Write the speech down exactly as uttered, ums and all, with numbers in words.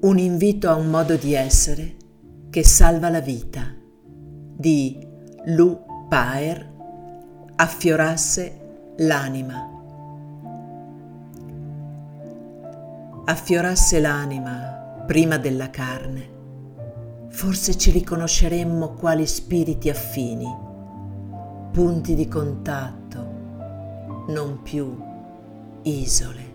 Un invito a un modo di essere che salva la vita di Lou Paer affiorasse l'anima. Affiorasse l'anima prima della carne, forse ci riconosceremmo quali spiriti affini, punti di contatto, non più isole.